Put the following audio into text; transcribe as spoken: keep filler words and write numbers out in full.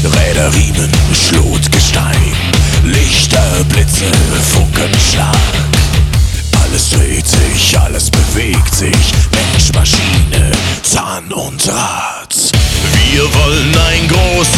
Räder, Riemen, Schlot, Gestein, Lichter, Blitze, Funkenschlag. Alles dreht sich, alles bewegt sich, Mensch, Maschine, Zahn und Rad. Wir wollen ein großes